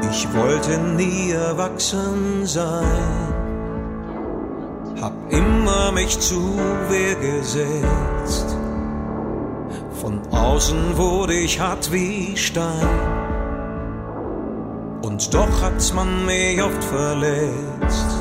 Ich wollte nie erwachsen sein, hab immer mich zu Wehr gesetzt. Von außen wurde ich hart wie Stein, und doch hat's man mich oft verletzt.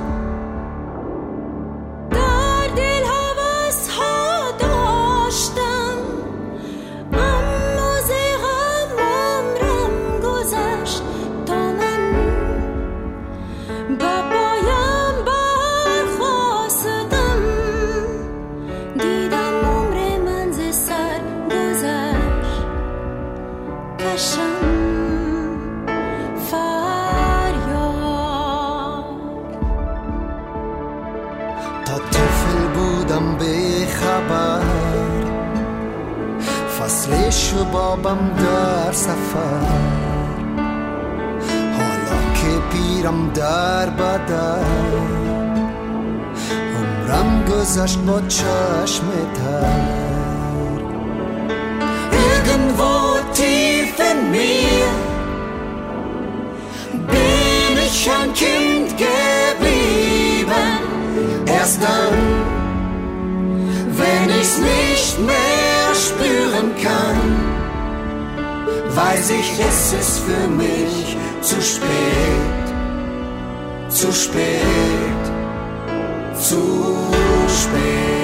فصلشو بابم در سفر، حالا که پیرم در بدر، عمرم گذشت با چشم تر. Irgendwo tief in mir bin ich ein Kind geblieben. Erst dann, wenn ich's nicht mehr spüren kann, weiß ich, es ist für mich zu spät, zu spät, zu spät.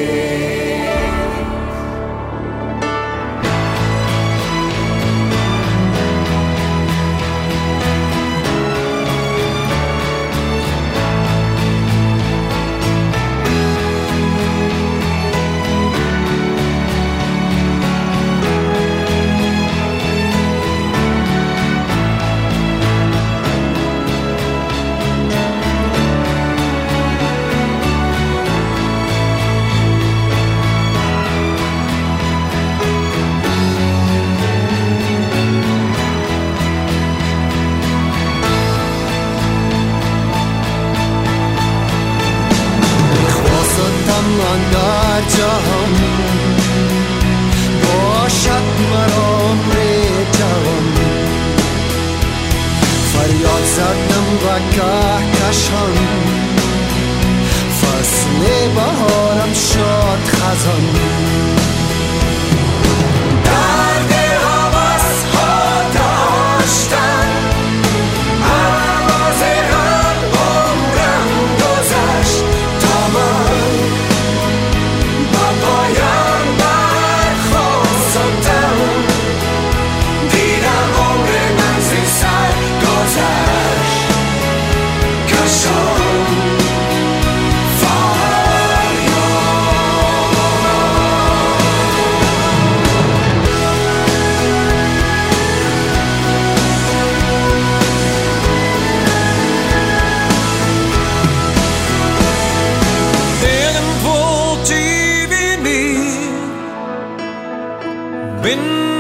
در جهان باشد مرا عمر جوان، فریاد زدم و کهکشان، فصل بهارم شد خزان. درد حواس‌ها داشتم، اما زیران عمرم گذشت تا من با پایان برخواستم. دیدم عمر من زی سر گذشت، کشان bin